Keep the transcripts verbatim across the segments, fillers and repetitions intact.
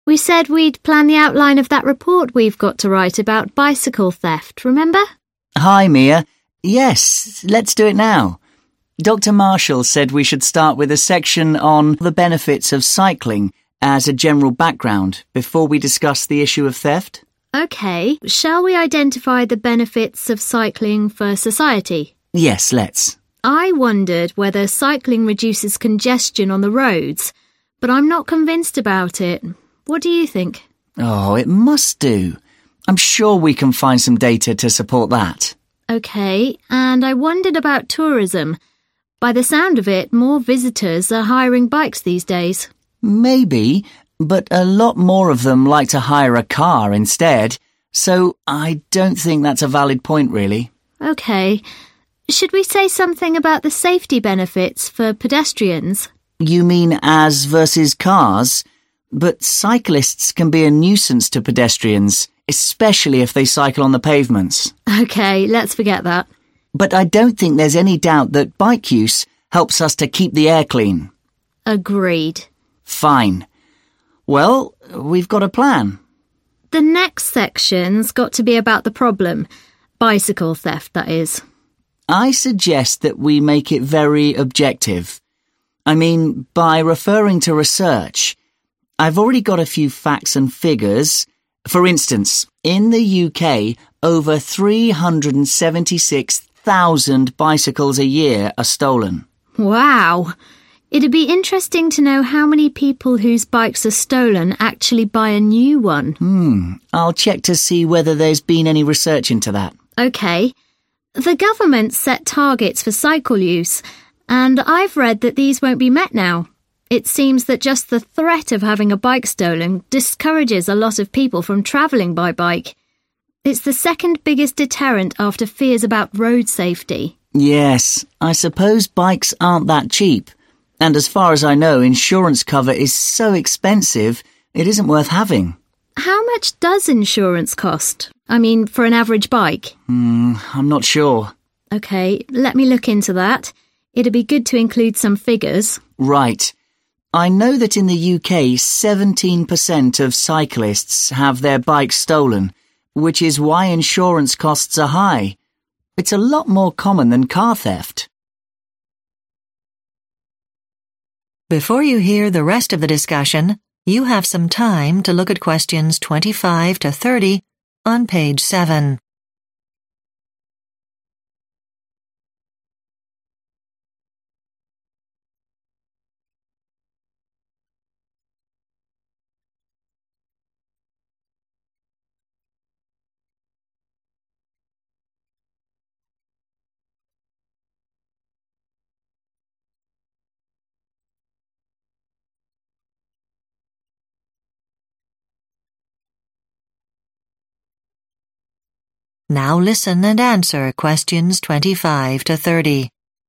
We said we'd plan the outline of that report we've got to write about bicycle theft, remember? Hi, Mia. Yes, let's do it now. Doctor Marshall said we should start with a section on the benefits of cycling as a general background before we discuss the issue of theft. OK, shall we identify the benefits of cycling for society? Yes, let's. I wondered whether cycling reduces congestion on the roads, but I'm not convinced about it. What do you think? Oh, it must do. I'm sure we can find some data to support that. OK, and I wondered about tourism. By the sound of it, more visitors are hiring bikes these days. Maybe, but a lot more of them like to hire a car instead, so I don't think that's a valid point, really. OK. Should we say something about the safety benefits for pedestrians? You mean as versus cars? But cyclists can be a nuisance to pedestrians, especially if they cycle on the pavements. OK, let's forget that. But I don't think there's any doubt that bike use helps us to keep the air clean. Agreed. Fine. Well, we've got a plan. The next section's got to be about the problem. Bicycle theft, that is. I suggest that we make it very objective. I mean, by referring to research, I've already got a few facts and figures. For instance, in the U K, over three hundred seventy-six thousand bicycles a year are stolen. Wow! It'd be interesting to know how many people whose bikes are stolen actually buy a new one. Hmm, I'll check to see whether there's been any research into that. OK. The government set targets for cycle use, and I've read that these won't be met now. It seems that just the threat of having a bike stolen discourages a lot of people from travelling by bike. It's the second biggest deterrent after fears about road safety. Yes, I suppose bikes aren't that cheap. And as far as I know, insurance cover is so expensive, it isn't worth having. How much does insurance cost? I mean, for an average bike? Hmm, I'm not sure. OK, let me look into that. It'd be good to include some figures. Right. I know that in the U K, seventeen percent of cyclists have their bikes stolen, which is why insurance costs are high. It's a lot more common than car theft. Before you hear the rest of the discussion, you have some time to look at questions twenty-five to thirty on page seven. Now listen and answer questions twenty-five to thirty.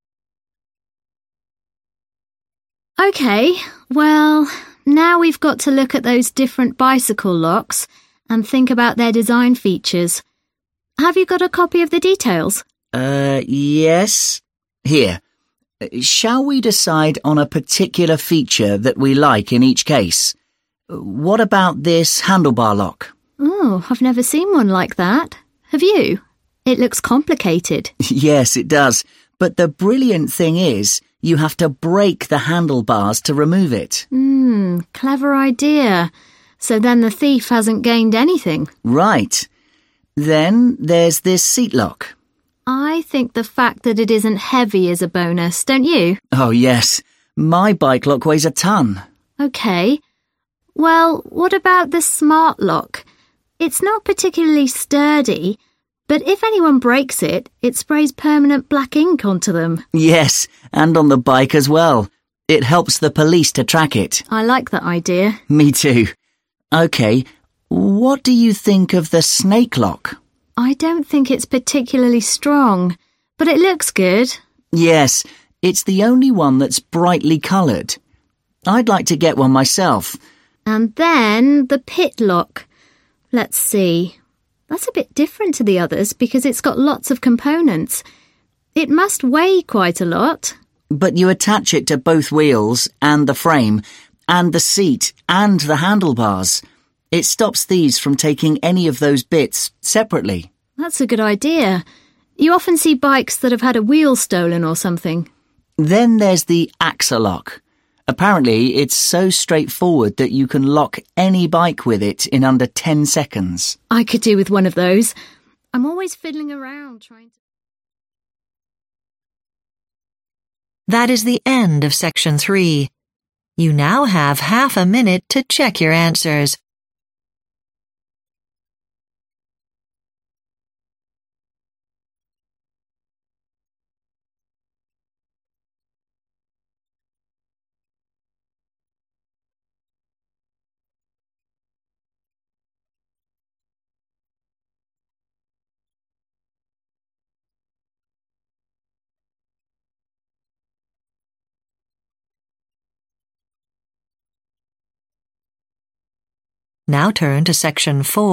OK, well, now we've got to look at those different bicycle locks and think about their design features. Have you got a copy of the details? Uh, yes. Here. Shall we decide on a particular feature that we like in each case? What about this handlebar lock? Oh, I've never seen one like that. Have you? It looks complicated. Yes, it does. But the brilliant thing is, you have to break the handlebars to remove it. Hmm, clever idea. So then the thief hasn't gained anything. Right. Then there's this seat lock. I think the fact that it isn't heavy is a bonus, don't you? Oh, yes. My bike lock weighs a ton. OK. Well, what about the smart lock? It's not particularly sturdy, but if anyone breaks it, it sprays permanent black ink onto them. Yes, and on the bike as well. It helps the police to track it. I like that idea. Me too. OK, what do you think of the snake lock? I don't think it's particularly strong, but it looks good. Yes, it's the only one that's brightly coloured. I'd like to get one myself. And then the pit lock. Let's see. That's a bit different to the others because it's got lots of components. It must weigh quite a lot. But you attach it to both wheels and the frame, and the seat, and the handlebars. It stops these from taking any of those bits separately. That's a good idea. You often see bikes that have had a wheel stolen or something. Then there's the AXA-lock. Apparently, it's so straightforward that you can lock any bike with it in under ten seconds. I could do with one of those. I'm always fiddling around trying to... That is the end of section three. You now have half a minute to check your answers. Now turn to section four.